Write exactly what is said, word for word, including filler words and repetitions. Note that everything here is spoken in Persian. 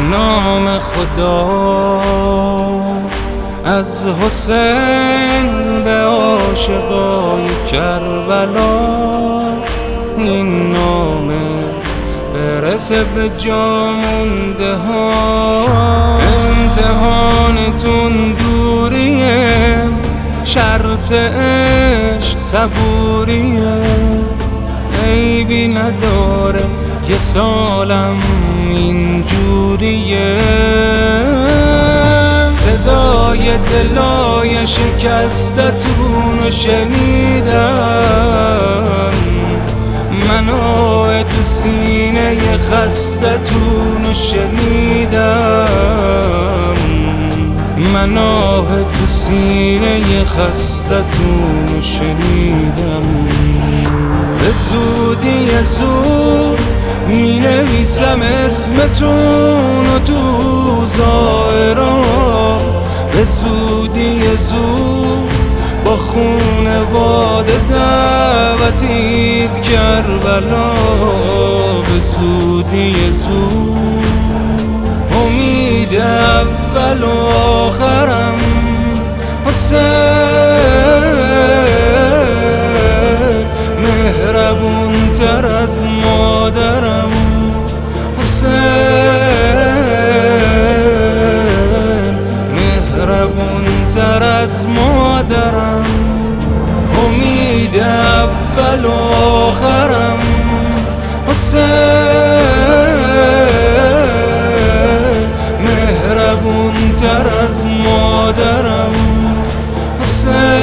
نام خدا از حسین به عاشقای کربلا، این نامه برسه به جا مونده ها. امتحانتون دوریه، شرط عشق صبوریه، عیبی نداره یه سالم اینجوریه. صدای دلای شکستتون رو شنیدم، منو تو سینه خستتون رو شنیدم، منو تو سینه خستتون رو شنیدم. به زودی زود می نویسم اسمتون و تو ظاهرا، به زودی زود با خونواده دعوتید کربلا، به زودی زود امید اول و آخرم حسین، مهربون تر از مادرم حسین، مهربون تر از مادرم، امید اول و آخرم حسین، مهربون تر از مادرم حسین.